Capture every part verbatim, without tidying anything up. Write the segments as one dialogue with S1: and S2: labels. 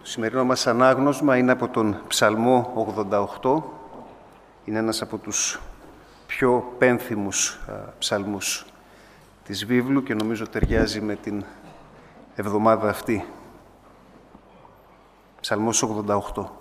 S1: Το σημερινό μας ανάγνωσμα είναι από τον Ψαλμό ογδόντα οκτώ. Είναι ένας από τους πιο πένθυμους ψαλμούς της βίβλου και νομίζω ταιριάζει με την εβδομάδα αυτή. Ψαλμός ογδόντα οκτώ.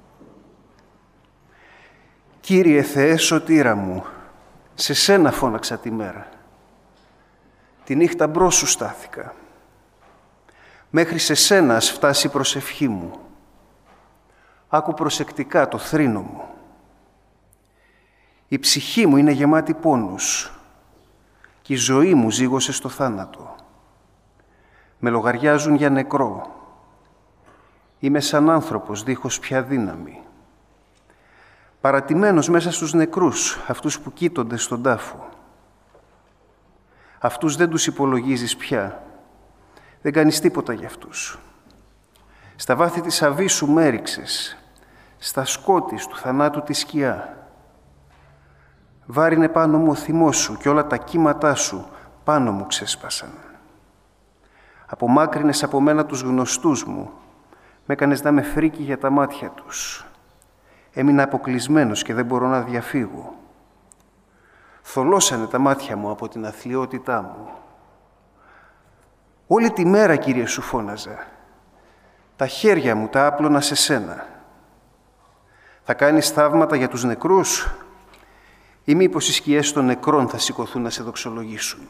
S1: Κύριε Θεέ σωτήρα μου, σε σένα φώναξα τη μέρα. Τη νύχτα μπρος σου στάθηκα. Μέχρι σε σένα ας φτάσει η προσευχή μου. Άκου προσεκτικά το θρήνο μου. Η ψυχή μου είναι γεμάτη πόνους και η ζωή μου ζήγωσε στο θάνατο. Με λογαριάζουν για νεκρό. Είμαι σαν άνθρωπος δίχως πια δύναμη. Παρατημένος μέσα στους νεκρούς, αυτούς που κοίτονται στον τάφο. Αυτούς δεν τους υπολογίζεις πια. Δεν κάνεις τίποτα για αυτούς. Στα βάθη της αβύσσου μ' έριξες, στα σκότη του θανάτου τη σκιά. Βάρινε πάνω μου ο θυμός σου και όλα τα κύματά σου πάνω μου ξέσπασαν. Απομάκρυνες από μένα τους γνωστούς μου, μ' έκανες να με φρίκι για τα μάτια τους. Έμεινα αποκλεισμένος και δεν μπορώ να διαφύγω. Θολώσανε τα μάτια μου από την αθλιότητά μου. Όλη τη μέρα, Κύριε, σου φώναζα. Τα χέρια μου τα άπλωνα σε σένα. Θα κάνεις θαύματα για τους νεκρούς ή μήπως οι σκιές των νεκρών θα σηκωθούν να σε δοξολογήσουν.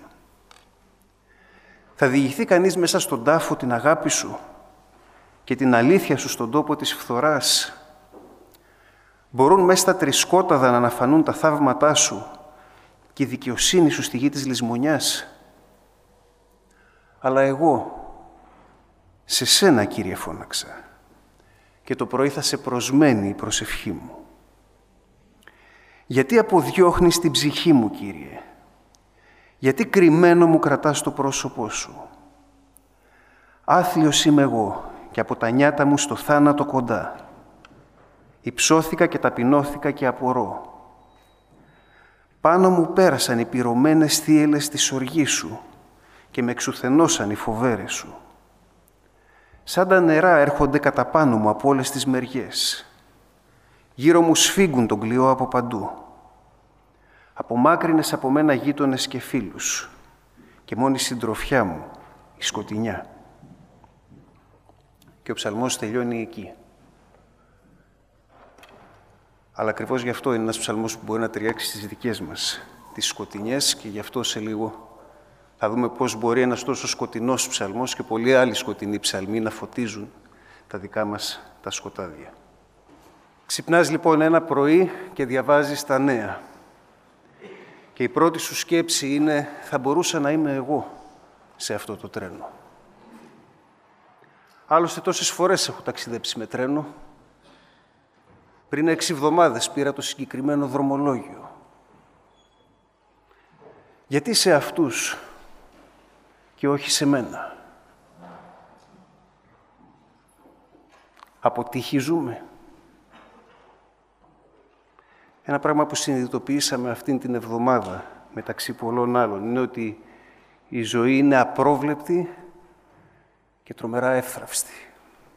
S1: Θα διηγηθεί κανείς μέσα στον τάφο την αγάπη σου και την αλήθεια σου στον τόπο της φθοράς. Μπορούν μέσα στα τρισκόταδα να αναφανούν τα θαύματά σου και η δικαιοσύνη σου στη γη της λησμονιάς. Αλλά εγώ, σε σένα, Κύριε, φώναξα και το πρωί θα σε προσμένει η προσευχή μου. Γιατί αποδιώχνεις την ψυχή μου, Κύριε? Γιατί κρυμμένο μου κρατάς το πρόσωπό σου? Άθλιος είμαι εγώ και από τα νιάτα μου στο θάνατο κοντά. Υψώθηκα και ταπεινώθηκα και απορώ. Πάνω μου πέρασαν οι πυρωμένες θύελλες της οργής σου και με εξουθενώσαν οι φοβέρες σου. Σαν τα νερά έρχονται κατά πάνω μου από όλες τις μεριές. Γύρω μου σφίγγουν τον κλειό από παντού. Απομάκρυνες από μένα γείτονες και φίλους και μόνη συντροφιά μου η σκοτεινιά. Και ο ψαλμός τελειώνει εκεί. Αλλά ακριβώς γι' αυτό είναι ένας ψαλμός που μπορεί να ταιριάξει στις δικές μας τις σκοτεινιές και γι' αυτό σε λίγο θα δούμε πώς μπορεί ένας τόσο σκοτεινός ψαλμός και πολλοί άλλοι σκοτεινοί ψαλμοί να φωτίζουν τα δικά μας τα σκοτάδια. Ξυπνάς λοιπόν ένα πρωί και διαβάζεις τα νέα. Και η πρώτη σου σκέψη είναι, θα μπορούσα να είμαι εγώ σε αυτό το τρένο. Άλλωστε τόσες φορές έχω ταξιδέψει με τρένο. Πριν έξι εβδομάδες πήρα το συγκεκριμένο δρομολόγιο. Γιατί σε αυτούς και όχι σε μένα? Από τύχη ζούμε? Ένα πράγμα που συνειδητοποιήσαμε αυτήν την εβδομάδα, μεταξύ πολλών άλλων, είναι ότι η ζωή είναι απρόβλεπτη και τρομερά εύθραυστη.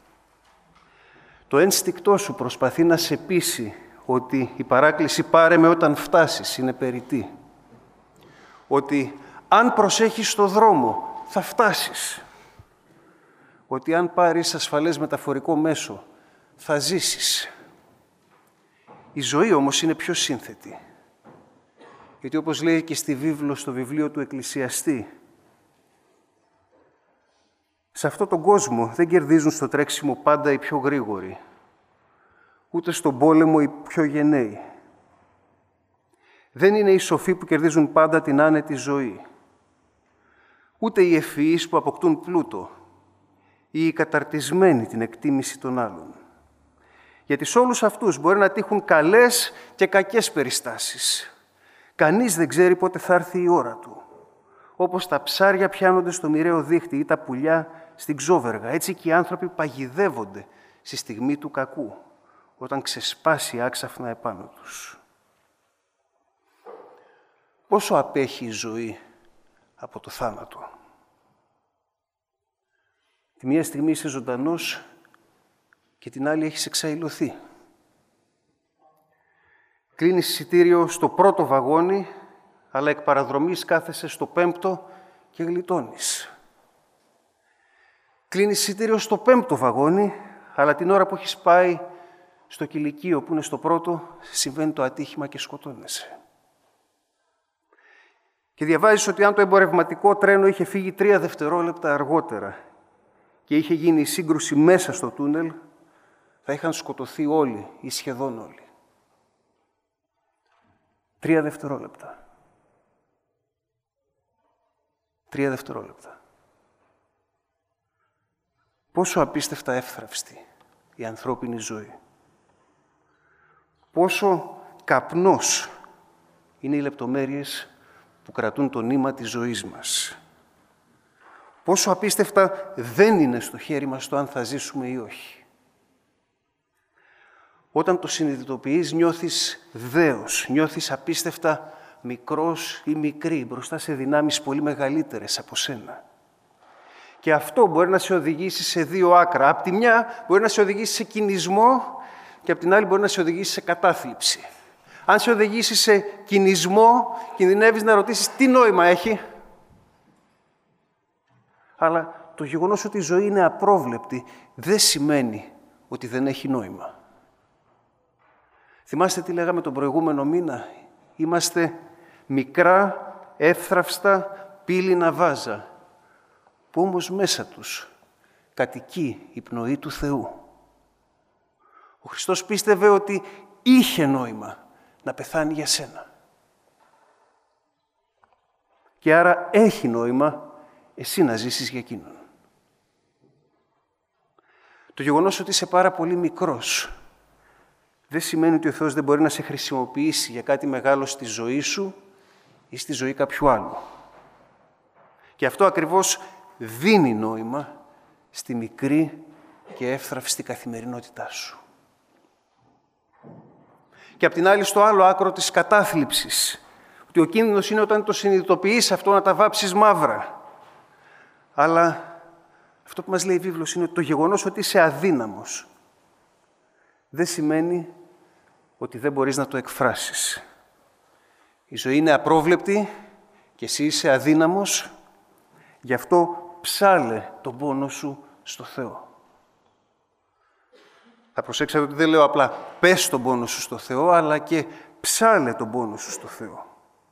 S1: Το ένστικτό σου προσπαθεί να σε πείσει ότι η παράκληση «πάρε με όταν φτάσεις» είναι περιττή. Ότι αν προσέχεις το δρόμο θα φτάσεις. Ότι αν πάρεις ασφαλές μεταφορικό μέσο θα ζήσεις. Η ζωή όμως είναι πιο σύνθετη. Γιατί όπως λέει και στη βίβλο, στο βιβλίο του Εκκλησιαστή, σε αυτόν τον κόσμο δεν κερδίζουν στο τρέξιμο πάντα οι πιο γρήγοροι, ούτε στον πόλεμο οι πιο γενναίοι. Δεν είναι οι σοφοί που κερδίζουν πάντα την άνετη ζωή, ούτε οι ευφυείς που αποκτούν πλούτο ή οι καταρτισμένοι την εκτίμηση των άλλων. Γιατί σε όλους αυτούς μπορεί να τύχουν καλές και κακές περιστάσεις. Κανείς δεν ξέρει πότε θα έρθει η ώρα του. Όπως τα ψάρια πιάνονται στο μοιραίο δίχτυ ή τα πουλιά στην ξόβεργα, έτσι και οι άνθρωποι παγιδεύονται στη στιγμή του κακού, όταν ξεσπάσει άξαφνα επάνω τους. Πόσο απέχει η ζωή από το θάνατο? Τη μία στιγμή είσαι ζωντανός και την άλλη έχεις εξαϊλωθεί. Κλείνεις εισιτήριο στο πρώτο βαγόνι, αλλά εκ παραδρομής κάθεσαι στο πέμπτο και γλιτώνεις. Κλείνεις εισιτήριο στο πέμπτο βαγόνι, αλλά την ώρα που έχεις πάει στο κηλικείο που είναι στο πρώτο, συμβαίνει το ατύχημα και σκοτώνεσαι. Και διαβάζεις ότι αν το εμπορευματικό τρένο είχε φύγει τρία δευτερόλεπτα αργότερα και είχε γίνει η σύγκρουση μέσα στο τούνελ, θα είχαν σκοτωθεί όλοι ή σχεδόν όλοι. Τρία δευτερόλεπτα. Τρία δευτερόλεπτα. Πόσο απίστευτα εύθραυστη η ανθρώπινη ζωή. Πόσο καπνός είναι οι λεπτομέρειες που κρατούν το νήμα της ζωής μας. Πόσο απίστευτα δεν είναι στο χέρι μας το αν θα ζήσουμε ή όχι. Όταν το συνειδητοποιείς, νιώθεις δέος, νιώθεις απίστευτα μικρός ή μικρή μπροστά σε δυνάμεις πολύ μεγαλύτερες από σένα. Και αυτό μπορεί να σε οδηγήσει σε δύο άκρα. Απ' τη μια μπορεί να σε οδηγήσει σε κινησμό και απ' την άλλη μπορεί να σε οδηγήσει σε κατάθλιψη. Αν σε οδηγήσει σε κινησμό, κινδυνεύεις να ρωτήσεις τι νόημα έχει. Αλλά το γεγονός ότι η ζωή είναι απρόβλεπτη δεν σημαίνει ότι δεν έχει νόημα. Θυμάστε τι λέγαμε τον προηγούμενο μήνα? Είμαστε μικρά, εύθραυστα, πύληνα βάζα, που όμως μέσα τους κατοικεί η πνοή του Θεού. Ο Χριστός πίστευε ότι είχε νόημα να πεθάνει για σένα. Και άρα έχει νόημα εσύ να ζήσεις για Εκείνον. Το γεγονός ότι είσαι πάρα πολύ μικρός δεν σημαίνει ότι ο Θεός δεν μπορεί να σε χρησιμοποιήσει για κάτι μεγάλο στη ζωή σου ή στη ζωή κάποιου άλλου. Και αυτό ακριβώς δίνει νόημα στη μικρή και εύθραυστη καθημερινότητά σου. Και απ' την άλλη, στο άλλο άκρο της κατάθλιψης, ότι ο κίνδυνος είναι όταν το συνειδητοποιείς αυτό να τα βάψεις μαύρα. Αλλά αυτό που μας λέει η βίβλος είναι ότι το γεγονός ότι είσαι αδύναμος δεν σημαίνει ότι δεν μπορείς να το εκφράσεις. Η ζωή είναι απρόβλεπτη και εσύ είσαι αδύναμος, γι' αυτό ψάλε τον πόνο σου στο Θεό. Θα προσέξατε ότι δεν λέω απλά πες τον πόνο σου στο Θεό, αλλά και ψάλε τον πόνο σου στο Θεό.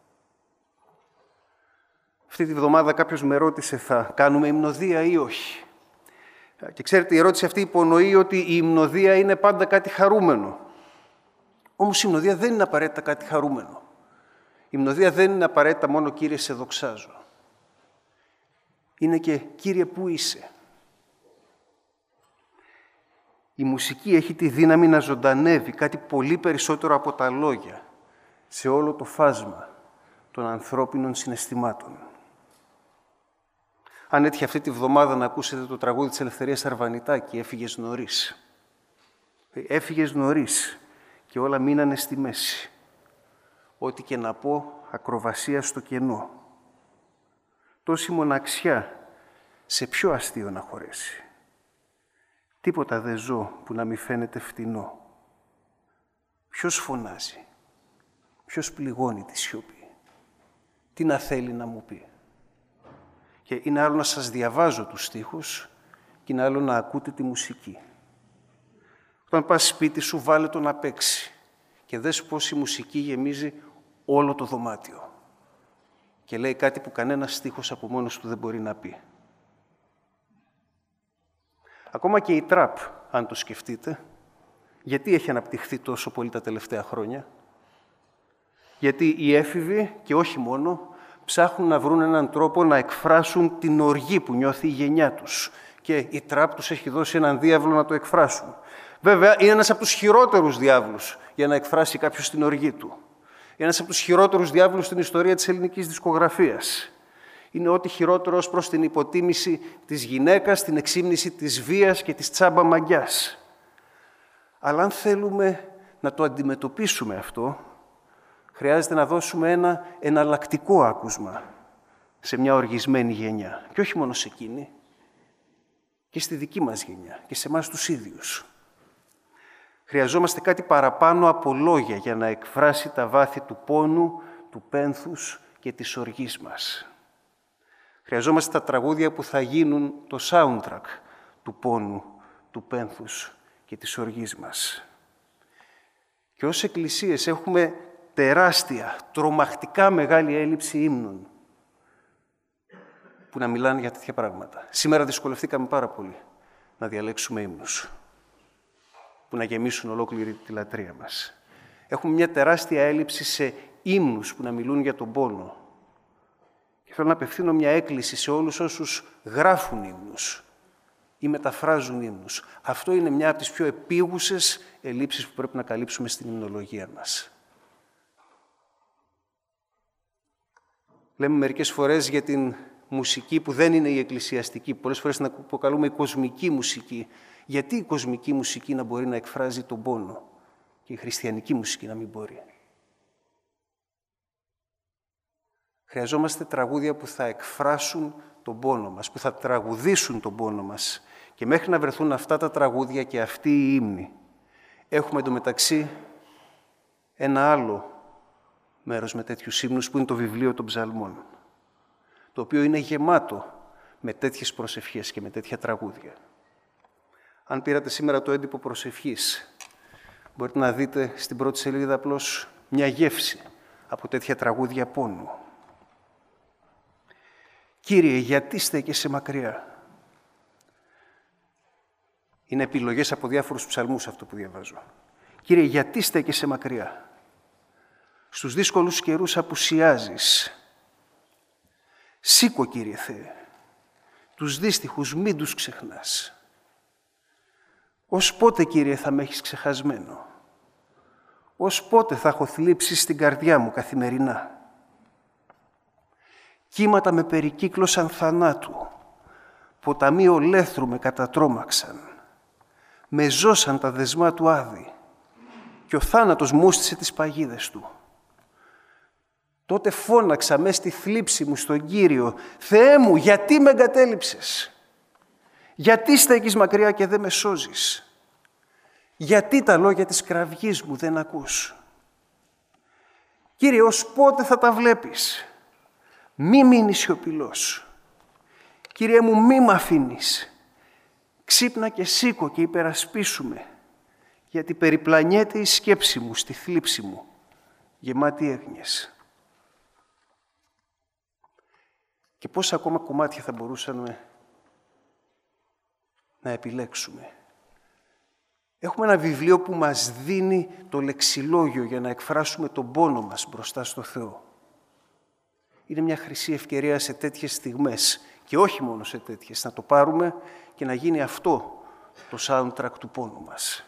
S1: Αυτή τη βδομάδα κάποιος με ρώτησε θα κάνουμε υμνοδία ή όχι. Και ξέρετε, η ερώτηση αυτή υπονοεί ότι η υμνοδία είναι πάντα κάτι χαρούμενο. Όμως η υμνοδία δεν είναι απαραίτητα κάτι χαρούμενο. Η υμνοδία δεν είναι απαραίτητα μόνο «Κύριε, σε δοξάζω». Είναι και «Κύριε, πού είσαι». Η μουσική έχει τη δύναμη να ζωντανεύει κάτι πολύ περισσότερο από τα λόγια σε όλο το φάσμα των ανθρώπινων συναισθημάτων. Αν έτυχε αυτή τη βδομάδα να ακούσετε το τραγούδι της Ελευθερίας Αρβανιτάκη, «Έφυγες νωρίς». Έφυγες νωρίς και όλα μείνανε στη μέση. Ό,τι και να πω, ακροβασία στο κενό. Τόση μοναξιά, σε ποιο αστείο να χωρέσει. Τίποτα δεν ζω που να μη φαίνεται φτηνό. Ποιος φωνάζει, ποιος πληγώνει τη σιωπή, τι να θέλει να μου πει. Και είναι άλλο να σας διαβάζω τους στίχους και είναι άλλο να ακούτε τη μουσική. Όταν πας σπίτι σου, βάλε το να παίξει και δες πώς η μουσική γεμίζει όλο το δωμάτιο και λέει κάτι που κανένας στίχος από μόνος του δεν μπορεί να πει. Ακόμα και η τραπ, αν το σκεφτείτε, γιατί έχει αναπτυχθεί τόσο πολύ τα τελευταία χρόνια? Γιατί οι έφηβοι, και όχι μόνο, ψάχνουν να βρουν έναν τρόπο να εκφράσουν την οργή που νιώθει η γενιά τους. Και η τραπ τους έχει δώσει έναν διάβλο να το εκφράσουν. Βέβαια, είναι ένας από τους χειρότερους διάβλους για να εκφράσει κάποιος την οργή του. Είναι ένας από τους χειρότερους διάβλους στην ιστορία της ελληνικής δισκογραφίας. Είναι ό,τι χειρότερο ως προς την υποτίμηση της γυναίκας, την εξύμνηση της βίας και της τσάμπα μαγιάς. Αλλά αν θέλουμε να το αντιμετωπίσουμε αυτό, χρειάζεται να δώσουμε ένα εναλλακτικό άκουσμα σε μια οργισμένη γενιά. Και όχι μόνο σε εκείνη, και στη δική μας γενιά και σε εμάς τους ίδιους. Χρειαζόμαστε κάτι παραπάνω από λόγια για να εκφράσει τα βάθη του πόνου, του πένθους και της οργής μας. Χρειαζόμαστε τα τραγούδια που θα γίνουν το soundtrack του πόνου, του πένθους και της οργής μας. Και ως εκκλησίες έχουμε τεράστια, τρομακτικά μεγάλη έλλειψη ύμνων που να μιλάνε για τέτοια πράγματα. Σήμερα δυσκολευτήκαμε πάρα πολύ να διαλέξουμε ύμνους που να γεμίσουν ολόκληρη τη λατρεία μας. Έχουμε μια τεράστια έλλειψη σε ύμνους που να μιλούν για τον πόνο. Και θέλω να απευθύνω μια έκκληση σε όλους όσους γράφουν ύμνους ή μεταφράζουν ύμνους. Αυτό είναι μια από τις πιο επίγουσες ελλείψεις που πρέπει να καλύψουμε στην υμνολογία μας. Λέμε μερικές φορές για την μουσική που δεν είναι η εκκλησιαστική, πολλές φορές την αποκαλούμε η κοσμική μουσική. Γιατί η κοσμική μουσική να μπορεί να εκφράζει τον πόνο και η χριστιανική μουσική να μην μπορεί? Χρειαζόμαστε τραγούδια που θα εκφράσουν τον πόνο μας, που θα τραγουδήσουν τον πόνο μας. Και μέχρι να βρεθούν αυτά τα τραγούδια και αυτή η ύμνη, έχουμε εντωμεταξύ ένα άλλο μέρος με τέτοιους ύμνους που είναι το βιβλίο των ψαλμών, το οποίο είναι γεμάτο με τέτοιες προσευχές και με τέτοια τραγούδια. Αν πήρατε σήμερα το έντυπο προσευχής, μπορείτε να δείτε στην πρώτη σελίδα απλώς μια γεύση από τέτοια τραγούδια πόνου. Κύριε, γιατί στέκεσαι μακριά? Είναι επιλογές από διάφορους ψαλμούς αυτό που διαβάζω. Κύριε, γιατί στέκεσαι μακριά? Στους δύσκολους καιρούς απουσιάζεις. Σήκω, Κύριε Θεέ. Τους δύστιχους μην τους ξεχνάς. Ως πότε, Κύριε, θα με έχεις ξεχασμένο? Ως πότε θα έχω θλίψει στην καρδιά μου καθημερινά? Κύματα με περικύκλωσαν θανάτου, ποταμοί ολέθρου με κατατρόμαξαν. Με ζώσαν τα δεσμά του άδη και ο θάνατος μούστησε τις παγίδες του. Τότε φώναξα μες στη θλίψη μου στον Κύριο, «Θεέ μου, γιατί με εγκατέλειψες? Γιατί στέκεις μακριά και δεν με σώζεις? Γιατί τα λόγια της κραυγής μου δεν ακούς? Κύριε, ως πότε θα τα βλέπεις? Μη μείνεις σιωπηλός. Κύριε μου, μη μ' αφήνεις. Ξύπνα και σήκω και υπερασπίσουμε, γιατί περιπλανιέται η σκέψη μου στη θλίψη μου, γεμάτη έγνοιες». Και πόσα ακόμα κομμάτια θα μπορούσαμε να επιλέξουμε. Έχουμε ένα βιβλίο που μας δίνει το λεξιλόγιο για να εκφράσουμε τον πόνο μας μπροστά στο Θεό. Είναι μια χρυσή ευκαιρία σε τέτοιες στιγμές και όχι μόνο σε τέτοιες, να το πάρουμε και να γίνει αυτό το soundtrack του πόνου μας.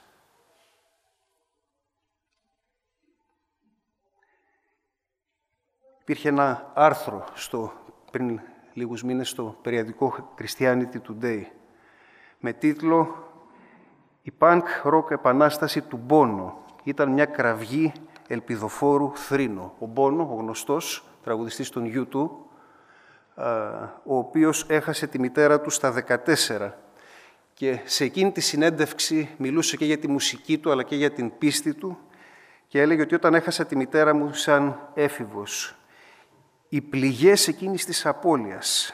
S1: Υπήρχε ένα άρθρο στο, πριν λίγους μήνες στο περιοδικό Christianity Today με τίτλο «Η punk rock επανάσταση του Bono ήταν μια κραυγή ελπιδοφόρου θρήνο». Ο Bono, ο γνωστός τραγουδιστής των γιου τού, ο οποίος έχασε τη μητέρα του στα δεκατέσσερα και σε εκείνη τη συνέντευξη μιλούσε και για τη μουσική του αλλά και για την πίστη του και έλεγε ότι όταν έχασα τη μητέρα μου σαν έφηβος, οι πληγές εκείνης της απώλειας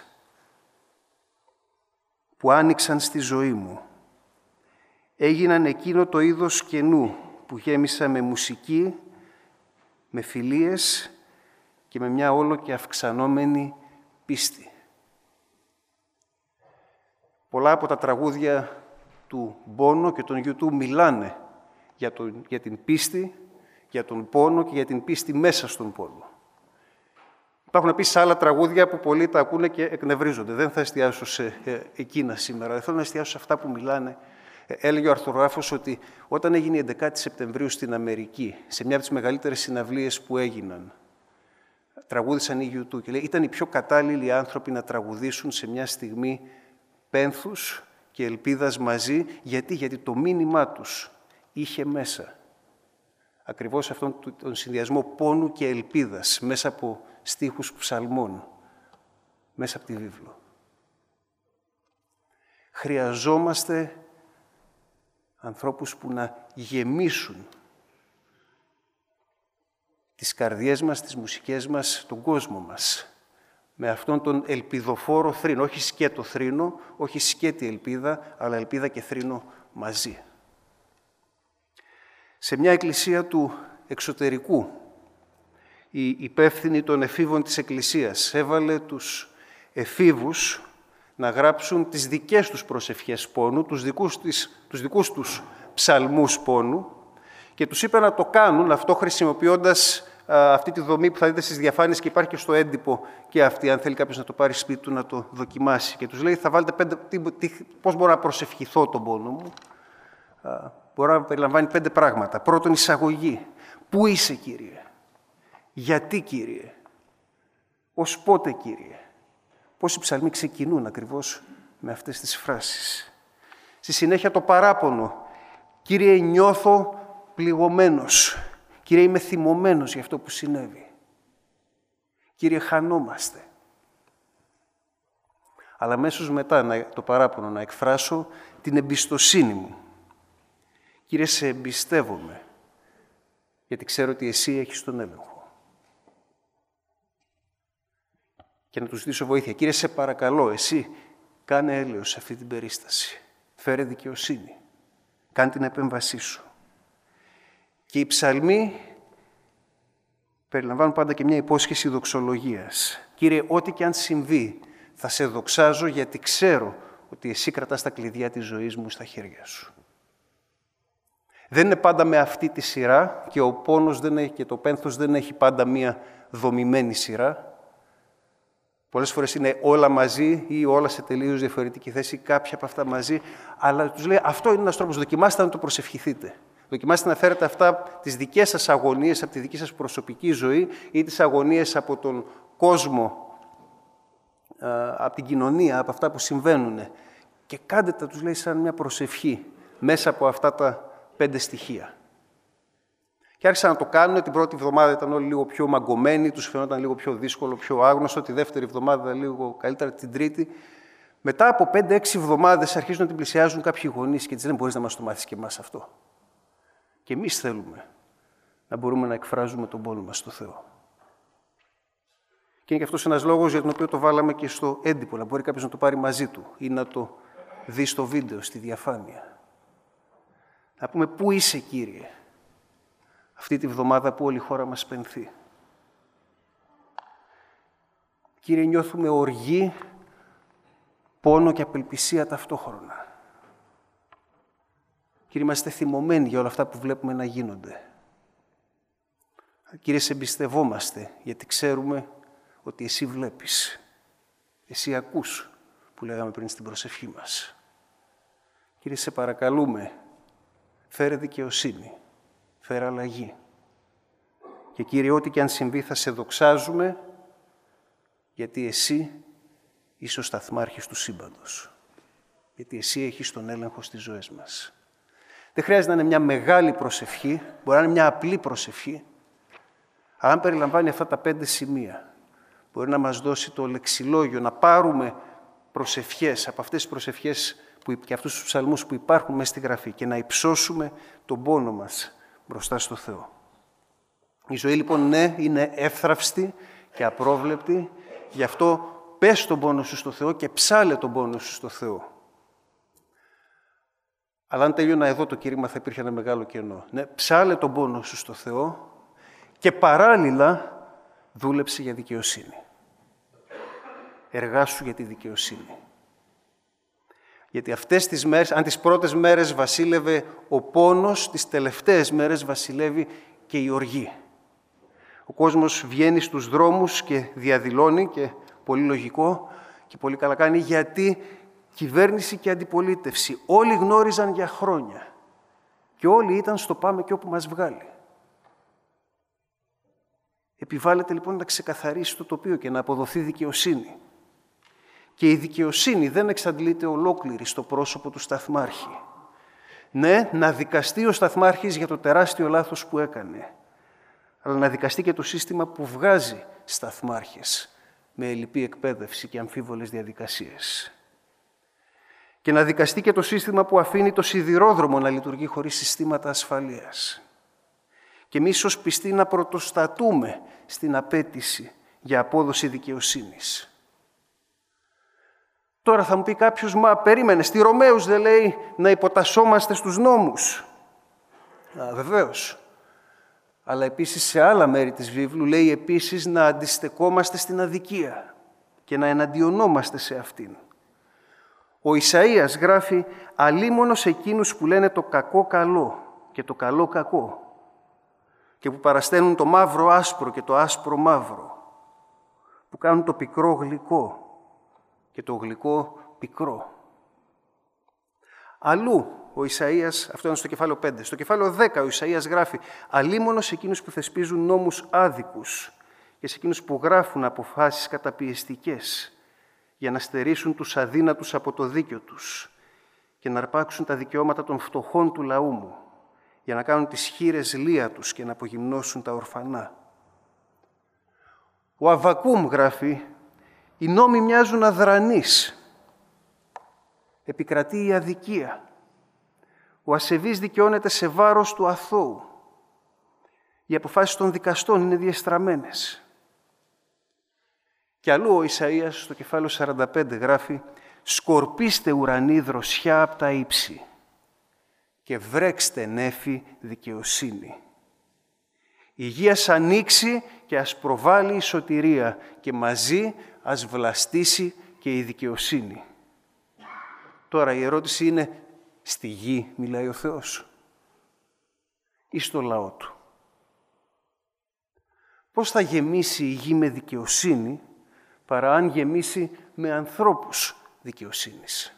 S1: που άνοιξαν στη ζωή μου έγιναν εκείνο το είδος κενού που γέμισα με μουσική, με φιλίες και με μια όλο και αυξανόμενη πίστη. Πολλά από τα τραγούδια του Bono και των γιου τού μιλάνε για, τον, για την πίστη, για τον πόνο και για την πίστη μέσα στον πόνο. Υπάρχουν επίσης άλλα τραγούδια που πολλοί τα ακούνε και εκνευρίζονται. Δεν θα εστιάσω σε εκείνα σήμερα. Θέλω να εστιάσω σε αυτά που μιλάνε. Έλεγε ο αρθρογράφος ότι όταν έγινε η έντεκα Σεπτεμβρίου στην Αμερική, σε μια από τις μεγαλύτερες συναυλίες που έγιναν, τραγούδησαν οι γιου τού και λέει, ήταν οι πιο κατάλληλοι άνθρωποι να τραγουδήσουν σε μια στιγμή πένθους και ελπίδας μαζί. Γιατί, γιατί το μήνυμά τους είχε μέσα ακριβώς αυτόν τον συνδυασμό πόνου και ελπίδας μέσα από στίχους ψαλμών, μέσα από τη βίβλο. Χρειαζόμαστε ανθρώπους που να γεμίσουν τις καρδιές μας, τις μουσικές μας, τον κόσμο μας, με αυτόν τον ελπιδοφόρο θρήνο, όχι σκέτο θρήνο, όχι σκέτη ελπίδα, αλλά ελπίδα και θρήνο μαζί. Σε μια εκκλησία του εξωτερικού, η υπεύθυνη των εφήβων της εκκλησίας έβαλε τους εφήβους να γράψουν τις δικές τους προσευχές πόνου, τους δικούς, της, τους δικούς τους ψαλμούς πόνου και τους είπε να το κάνουν αυτό χρησιμοποιώντας α, αυτή τη δομή που θα δείτε στις διαφάνειες και υπάρχει και στο έντυπο και αυτή, αν θέλει κάποιος να το πάρει σπίτι του να το δοκιμάσει. Και τους λέει, θα βάλετε πέντε, τι, τι, πώς μπορώ να προσευχηθώ τον πόνο μου. Α, μπορεί να περιλαμβάνει πέντε πράγματα. Πρώτον, εισαγωγή. Πού είσαι, Κύριε? Γιατί, Κύριε? Ως πότε, Κύριε? Πώς οι ψαλμοί ξεκινούν ακριβώς με αυτές τις φράσεις. Στη συνέχεια το παράπονο. Κύριε, νιώθω πληγωμένος. Κύριε, είμαι θυμωμένος για αυτό που συνέβη. Κύριε, χανόμαστε. Αλλά αμέσως μετά το παράπονο να εκφράσω την εμπιστοσύνη μου. Κύριε, σε εμπιστεύομαι, γιατί ξέρω ότι εσύ έχεις τον έλεγχο. Και να τους ζητήσω βοήθεια. Κύριε, σε παρακαλώ, εσύ κάνε έλεος σε αυτή την περίσταση. Φέρε δικαιοσύνη. Κάνε την επέμβασή σου. Και οι ψαλμοί περιλαμβάνουν πάντα και μια υπόσχεση δοξολογίας. Κύριε, ό,τι και αν συμβεί, θα σε δοξάζω γιατί ξέρω ότι εσύ κρατάς τα κλειδιά της ζωής μου στα χέρια σου. Δεν είναι πάντα με αυτή τη σειρά και ο πόνος δεν έχει, και το πένθος δεν έχει πάντα μια δομημένη σειρά. Πολλές φορές είναι όλα μαζί ή όλα σε τελείως διαφορετική θέση, κάποια από αυτά μαζί, αλλά τους λέει αυτό είναι ένας τρόπος, δοκιμάστε να το προσευχηθείτε. Δοκιμάστε να φέρετε αυτά τις δικές σας αγωνίες από τη δική σας προσωπική ζωή ή τις αγωνίες από τον κόσμο, από την κοινωνία, από αυτά που συμβαίνουν. Και κάντε τα, τους λέει, σαν μια προσευχή μέσα από αυτά τα πέντε στοιχεία. Και άρχισαν να το κάνουν. Την πρώτη εβδομάδα ήταν όλοι λίγο πιο μαγκωμένοι, τους φαινόταν λίγο πιο δύσκολο, πιο άγνωστο. Τη δεύτερη εβδομάδα λίγο καλύτερα, την τρίτη. Μετά από πέντε-έξι εβδομάδες αρχίζουν να την πλησιάζουν κάποιοι γονείς και της λένε: μπορείς να μας το μάθεις και εμάς αυτό? Και εμείς θέλουμε να μπορούμε να εκφράζουμε τον πόνο μας στο Θεό. Και είναι και αυτός ένας λόγος για τον οποίο το βάλαμε και στο έντυπο, να μπορεί κάποιος να το πάρει μαζί του ή να το δει στο βίντεο, στη διαφάνεια. Να πούμε: πού είσαι, Κύριε, αυτή τη βδομάδα που όλη η χώρα μας πενθεί? Κύριε, νιώθουμε οργή, πόνο και απελπισία ταυτόχρονα. Κύριε, είμαστε θυμωμένοι για όλα αυτά που βλέπουμε να γίνονται. Κύριε, σε εμπιστευόμαστε, γιατί ξέρουμε ότι εσύ βλέπεις. Εσύ ακούς, που λέγαμε πριν στην προσευχή μας. Κύριε, σε παρακαλούμε, φέρε δικαιοσύνη, φέρε αλλαγή. Και Κύριε, ό,τι και αν συμβεί θα σε δοξάζουμε, γιατί εσύ είσαι ο σταθμάρχης του σύμπαντος. Γιατί εσύ έχεις τον έλεγχο στις ζωές μας. Δεν χρειάζεται να είναι μια μεγάλη προσευχή, μπορεί να είναι μια απλή προσευχή, αλλά αν περιλαμβάνει αυτά τα πέντε σημεία, μπορεί να μας δώσει το λεξιλόγιο, να πάρουμε προσευχές από αυτές τις προσευχές που, και αυτούς τους ψαλμούς που υπάρχουν μέσα στη Γραφή και να υψώσουμε τον πόνο μας μπροστά στο Θεό. Η ζωή λοιπόν, ναι, είναι εύθραυστη και απρόβλεπτη, γι' αυτό πες τον πόνο σου στο Θεό και ψάλε τον πόνο σου στο Θεό. Αλλά αν τελείωνα εδώ το κήρυγμα θα υπήρχε ένα μεγάλο κενό. Ναι, ψάλε τον πόνο σου στο Θεό και παράλληλα δούλεψε για δικαιοσύνη. Εργάσου για τη δικαιοσύνη. Γιατί αυτές τις μέρες, αν τις πρώτες μέρες βασίλευε ο πόνος, τις τελευταίες μέρες βασιλεύει και η οργή. Ο κόσμος βγαίνει στους δρόμους και διαδηλώνει, και πολύ λογικό και πολύ καλά κάνει, γιατί κυβέρνηση και αντιπολίτευση όλοι γνώριζαν για χρόνια και όλοι ήταν στο πάμε και όπου μας βγάλει. Επιβάλλεται λοιπόν να ξεκαθαρίσει το τοπίο και να αποδοθεί δικαιοσύνη. Και η δικαιοσύνη δεν εξαντλείται ολόκληρη στο πρόσωπο του σταθμάρχη. Ναι, να δικαστεί ο σταθμάρχης για το τεράστιο λάθος που έκανε, αλλά να δικαστεί και το σύστημα που βγάζει σταθμάρχες με ελλειπή εκπαίδευση και αμφίβολες διαδικασίες. και να δικαστεί και το σύστημα που αφήνει το σιδηρόδρομο να λειτουργεί χωρίς συστήματα ασφαλείας. Και εμείς ως πιστοί να πρωτοστατούμε στην απέτηση για απόδοση δικαιοσύνης. Τώρα θα μου πει κάποιος, μα περίμενε, στη Ρωμαίους δεν λέει να υποτασσόμαστε στους νόμους? Α, βεβαίως. Αλλά επίσης σε άλλα μέρη της βίβλου λέει επίσης να αντιστεκόμαστε στην αδικία και να εναντιονόμαστε σε αυτήν. Ο Ισαΐας γράφει «αλίμονος εκείνους που λένε το κακό καλό και το καλό κακό και που παρασταίνουν το μαύρο άσπρο και το άσπρο μαύρο, που κάνουν το πικρό γλυκό και το γλυκό πικρό». Αλλού ο Ισαΐας, αυτό είναι στο κεφάλαιο πέντε, στο κεφάλαιο δέκα ο Ισαΐας γράφει «αλίμονος εκείνους που θεσπίζουν νόμους άδικους και σε εκείνους που γράφουν αποφάσεις καταπιεστικές για να στερήσουν τους αδύνατους από το δίκιο τους και να αρπάξουν τα δικαιώματα των φτωχών του λαού μου, για να κάνουν τις χήρες λία τους και να απογυμνώσουν τα ορφανά». Ο Αββακούμ γράφει «οι νόμοι μοιάζουν αδρανείς, επικρατεί η αδικία, ο ασεβής δικαιώνεται σε βάρος του αθώου, οι αποφάσεις των δικαστών είναι διεστραμμένες». Και αλλού ο Ισαΐας στο κεφάλαιο σαράντα πέντε γράφει «σκορπίστε ουρανή δροσιά απ' τα ύψη και βρέξτε νέφη δικαιοσύνη. Η γη ας ανοίξει και ας προβάλλει η σωτηρία και μαζί ας βλαστήσει και η δικαιοσύνη». Τώρα η ερώτηση είναι, στη γη μιλάει ο Θεός ή στο λαό του? Πώς θα γεμίσει η γη με δικαιοσύνη παρά αν γεμίσει με ανθρώπους δικαιοσύνης?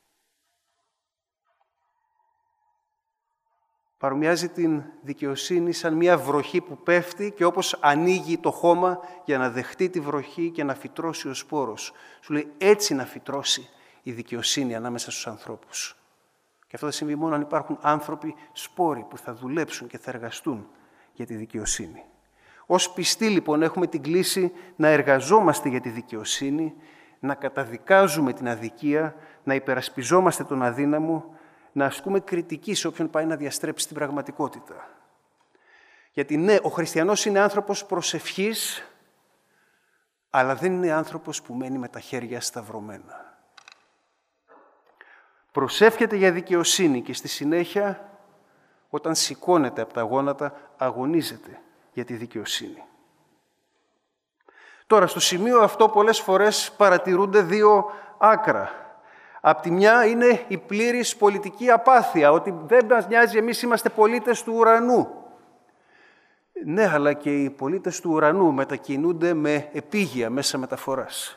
S1: Παρομοιάζει την δικαιοσύνη σαν μια βροχή που πέφτει και όπως ανοίγει το χώμα για να δεχτεί τη βροχή και να φυτρώσει ο σπόρος. Σου λέει έτσι να φυτρώσει η δικαιοσύνη ανάμεσα στους ανθρώπους. Και αυτό θα συμβεί μόνο αν υπάρχουν άνθρωποι σπόροι που θα δουλέψουν και θα εργαστούν για τη δικαιοσύνη. Ως πιστοί λοιπόν έχουμε την κλίση να εργαζόμαστε για τη δικαιοσύνη, να καταδικάζουμε την αδικία, να υπερασπιζόμαστε τον αδύναμο, να ασκούμε κριτική σε όποιον πάει να διαστρέψει την πραγματικότητα. Γιατί ναι, ο χριστιανός είναι άνθρωπος προσευχής, αλλά δεν είναι άνθρωπος που μένει με τα χέρια σταυρωμένα. Προσεύχεται για δικαιοσύνη και στη συνέχεια, όταν σηκώνεται από τα γόνατα, αγωνίζεται για τη δικαιοσύνη. Τώρα, στο σημείο αυτό πολλές φορές παρατηρούνται δύο άκρα. Απ' τη μια είναι η πλήρης πολιτική απάθεια, ότι δεν μας νοιάζει, εμείς είμαστε πολίτες του ουρανού. Ναι, αλλά και οι πολίτες του ουρανού μετακινούνται με επίγεια μέσα μεταφοράς.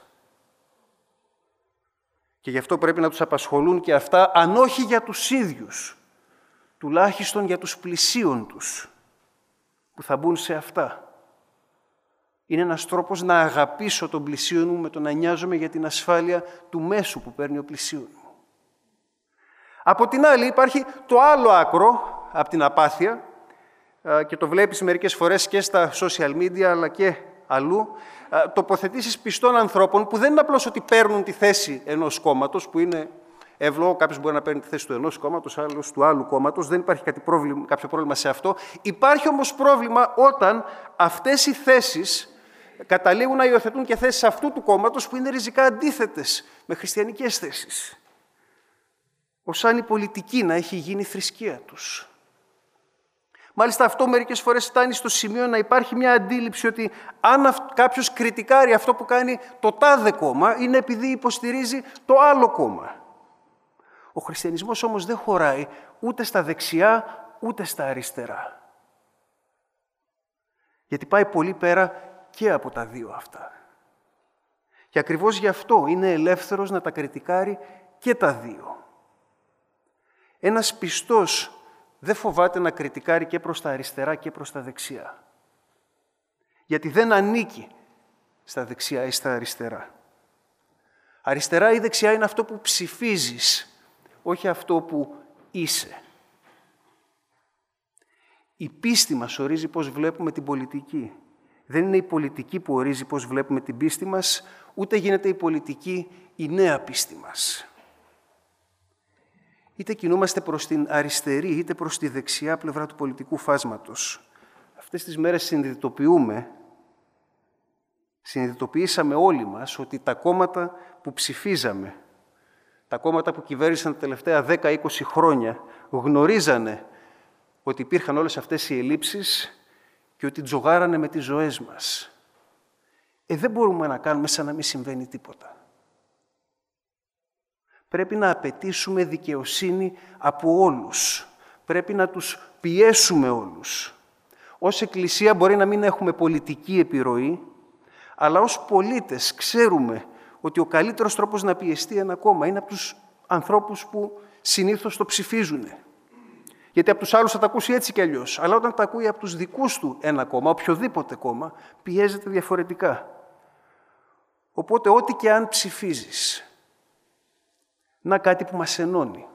S1: Και γι' αυτό πρέπει να τους απασχολούν και αυτά, αν όχι για τους ίδιους, τουλάχιστον για τους πλησίον τους, που θα μπουν σε αυτά. Είναι ένας τρόπος να αγαπήσω τον πλησίον μου με το να νοιάζομαι για την ασφάλεια του μέσου που παίρνει ο πλησίον μου. Από την άλλη υπάρχει το άλλο άκρο, από την απάθεια, και το βλέπεις μερικές φορές και στα social media αλλά και αλλού, τοποθετήσεις πιστών ανθρώπων που δεν είναι απλώς ότι παίρνουν τη θέση ενός κόμματος, που είναι εύλογο, κάποιος μπορεί να παίρνει τη θέση του ενός κόμματος, άλλος του άλλου κόμματος, δεν υπάρχει κάτι πρόβλημα, κάποιο πρόβλημα σε αυτό. Υπάρχει όμως πρόβλημα όταν αυτές οι θέσεις καταλήγουν να υιοθετούν και θέσεις αυτού του κόμματος που είναι ριζικά αντίθετες με χριστιανικές θέσεις. Ως αν η πολιτική να έχει γίνει θρησκεία τους. Μάλιστα αυτό μερικές φορές φτάνει στο σημείο να υπάρχει μια αντίληψη ότι αν κάποιος κριτικάρει αυτό που κάνει το τάδε κόμμα, είναι επειδή υποστηρίζει το άλλο κόμμα. Ο χριστιανισμός όμως δεν χωράει ούτε στα δεξιά, ούτε στα αριστερά. Γιατί πάει πολύ πέρα και από τα δύο αυτά. Και ακριβώς γι' αυτό είναι ελεύθερος να τα κριτικάρει και τα δύο. Ένας πιστός δεν φοβάται να κριτικάρει και προς τα αριστερά και προς τα δεξιά. Γιατί δεν ανήκει στα δεξιά ή στα αριστερά. Αριστερά ή δεξιά είναι αυτό που ψηφίζεις, όχι αυτό που είσαι. Η πίστη μας ορίζει πώς βλέπουμε την πολιτική. Δεν είναι η πολιτική που ορίζει πώς βλέπουμε την πίστη μας, ούτε γίνεται η πολιτική η νέα πίστη μας. είτε κινούμαστε προς την αριστερή, είτε προς τη δεξιά πλευρά του πολιτικού φάσματος. Αυτές τις μέρες συνειδητοποιούμε, συνειδητοποιήσαμε όλοι μας ότι τα κόμματα που ψηφίζαμε, τα κόμματα που κυβέρνησαν τα τελευταία δέκα είκοσι χρόνια, γνωρίζανε ότι υπήρχαν όλες αυτές οι ελλείψεις και ότι τζογάρανε με τις ζωές μας. Ε, δεν μπορούμε να κάνουμε σαν να μην συμβαίνει τίποτα. Πρέπει να απαιτήσουμε δικαιοσύνη από όλους. Πρέπει να τους πιέσουμε όλους. Ως Εκκλησία μπορεί να μην έχουμε πολιτική επιρροή, αλλά ως πολίτες ξέρουμε ότι ο καλύτερος τρόπος να πιεστεί ένα κόμμα είναι από τους ανθρώπους που συνήθως το ψηφίζουν. Γιατί από τους άλλους θα τα ακούσει έτσι κι αλλιώς. Αλλά όταν τα ακούει από τους δικούς του ένα κόμμα, οποιοδήποτε κόμμα, πιέζεται διαφορετικά. Οπότε ό,τι και αν ψηφίζεις, να κάτι που μας ενώνει.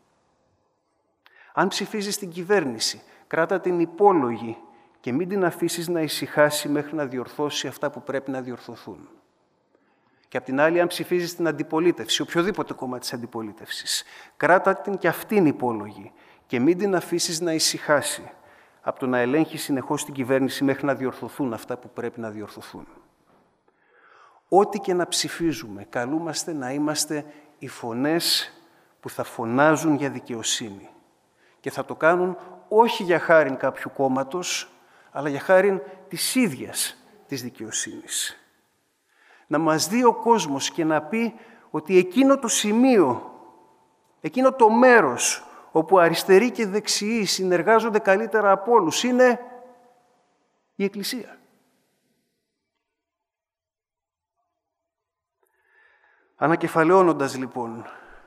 S1: Αν ψηφίζεις την κυβέρνηση, κράτα την υπόλογη και μην την αφήσεις να ησυχάσει μέχρι να διορθώσει αυτά που πρέπει να διορθωθούν. Και απ' την άλλη, αν ψηφίζεις την αντιπολίτευση, οποιοδήποτε κόμμα της αντιπολίτευσης, κράτα την και αυτήν υπόλογη και μην την αφήσεις να ησυχάσει από το να ελέγχει συνεχώς την κυβέρνηση μέχρι να διορθωθούν αυτά που πρέπει να διορθωθούν. Ό,τι και να ψηφίζουμε, καλούμαστε να είμαστε οι φωνές που θα φωνάζουν για δικαιοσύνη. Και θα το κάνουν όχι για χάριν κάποιου κόμματος, αλλά για χάριν της ίδιας της δικαιοσύνης. Να μας δει ο κόσμος και να πει ότι εκείνο το σημείο, εκείνο το μέρος όπου αριστεροί και δεξιοί συνεργάζονται καλύτερα από όλους είναι η Εκκλησία. Ανακεφαλαιώνοντας λοιπόν,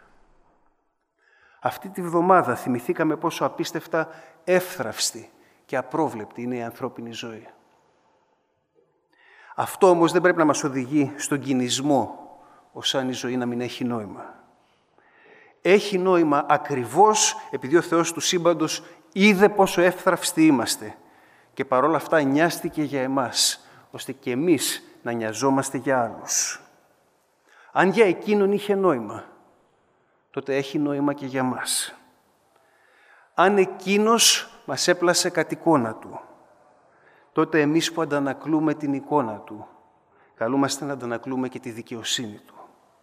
S1: αυτή τη βδομάδα θυμηθήκαμε πόσο απίστευτα εύθραυστη και απρόβλεπτη είναι η ανθρώπινη ζωή. Αυτό όμως δεν πρέπει να μας οδηγεί στον κινησμό, ως αν η ζωή να μην έχει νόημα. Έχει νόημα ακριβώς επειδή ο Θεός του σύμπαντος είδε πόσο εύθραυστοι είμαστε και παρόλα αυτά νοιάστηκε για εμάς, ώστε και εμείς να νοιαζόμαστε για άλλους. Αν για εκείνον είχε νόημα, τότε έχει νόημα και για μας. Αν εκείνος μας έπλασε κατ' εικόνα του, τότε εμείς που αντανακλούμε την εικόνα του, καλούμαστε να αντανακλούμε και τη δικαιοσύνη του.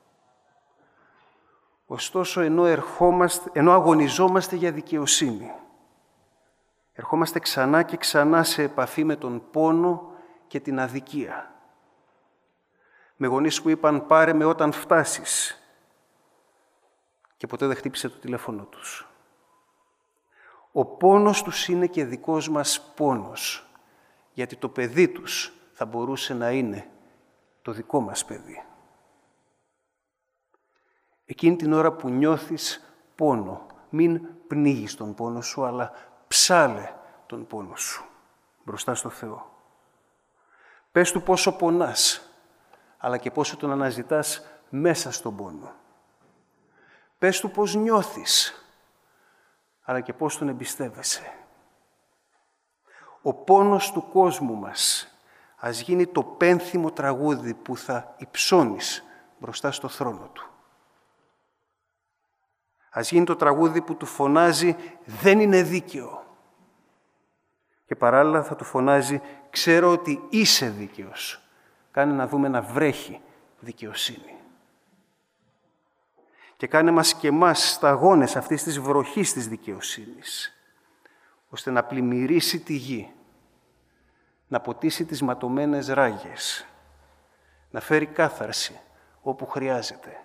S1: Ωστόσο, ενώ, ερχόμαστε, ενώ αγωνιζόμαστε για δικαιοσύνη, ερχόμαστε ξανά και ξανά σε επαφή με τον πόνο και την αδικία. Με γονείς που είπαν «πάρε με όταν φτάσεις» και ποτέ δεν χτύπησε το τηλέφωνο τους. Ο πόνος τους είναι και δικός μας πόνος, γιατί το παιδί τους θα μπορούσε να είναι το δικό μας παιδί. Εκείνη την ώρα που νιώθεις πόνο, μην πνίγεις τον πόνο σου, αλλά ψάλε τον πόνο σου μπροστά στο Θεό. Πες του πόσο πονάς, αλλά και πόσο τον αναζητάς μέσα στον πόνο. Πες του πώς νιώθεις, αλλά και πώς τον εμπιστεύεσαι. Ο πόνος του κόσμου μας ας γίνει το πένθυμο τραγούδι που θα υψώνεις μπροστά στο θρόνο του. Ας γίνει το τραγούδι που του φωνάζει «Δεν είναι δίκαιο». Και παράλληλα θα του φωνάζει «Ξέρω ότι είσαι δίκαιος». Κάνε να δούμε να βρέχει δικαιοσύνη. Και κάνε μας και εμάς σταγόνες αυτής της βροχής της δικαιοσύνης, ώστε να πλημμυρίσει τη γη, να ποτίσει τις ματωμένες ράγες, να φέρει κάθαρση όπου χρειάζεται.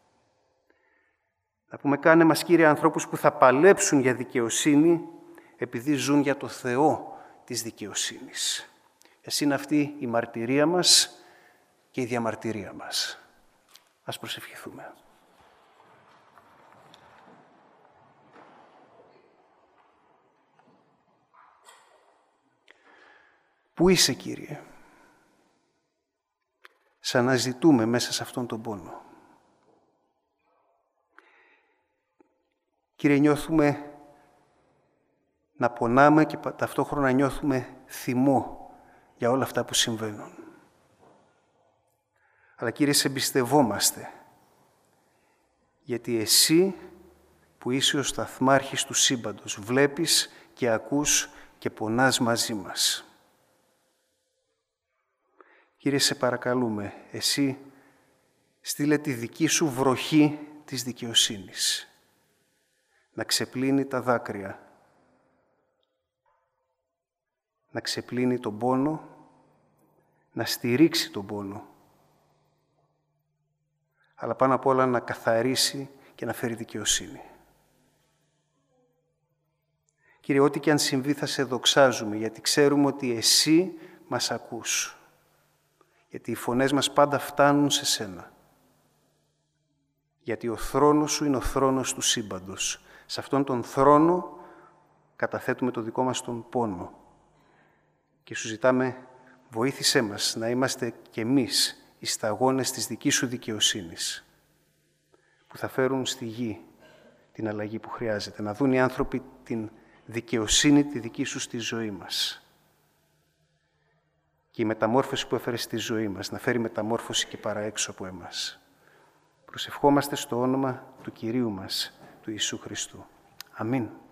S1: Να πούμε κάνε μας, Κύριε, ανθρώπους που θα παλέψουν για δικαιοσύνη επειδή ζουν για το Θεό της δικαιοσύνης. Εσύ είναι αυτή η μαρτυρία μας και η διαμαρτυρία μας. Ας προσευχηθούμε. Πού είσαι, Κύριε? Σ' αναζητούμε μέσα σε αυτόν τον πόνο. Κύριε, νιώθουμε να πονάμε και ταυτόχρονα νιώθουμε θυμό για όλα αυτά που συμβαίνουν. Αλλά, Κύριε, σε εμπιστευόμαστε, γιατί Εσύ που είσαι ο σταθμάρχης του σύμπαντος. Βλέπεις και ακούς και πονάς μαζί μας. Κύριε, σε παρακαλούμε, εσύ στείλε τη δική σου βροχή της δικαιοσύνης, να ξεπλύνει τα δάκρυα, να ξεπλύνει τον πόνο, να στηρίξει τον πόνο, αλλά πάνω απ' όλα να καθαρίσει και να φέρει δικαιοσύνη. Κύριε, ό,τι και αν συμβεί θα σε δοξάζουμε, γιατί ξέρουμε ότι εσύ μας ακούς, γιατί οι φωνές μας πάντα φτάνουν σε σένα, γιατί ο θρόνος σου είναι ο θρόνος του σύμπαντος. Σε αυτόν τον θρόνο καταθέτουμε το δικό μας τον πόνο και σου ζητάμε, βοήθησέ μας να είμαστε κι εμείς οι σταγόνες της δικής σου δικαιοσύνης, που θα φέρουν στη γη την αλλαγή που χρειάζεται, να δουν οι άνθρωποι την δικαιοσύνη τη δική σου στη ζωή μας. Και η μεταμόρφωση που έφερε στη ζωή μας, να φέρει μεταμόρφωση και παρά έξω από εμάς. Προσευχόμαστε στο όνομα του Κυρίου μας, του Ιησού Χριστού. Αμήν.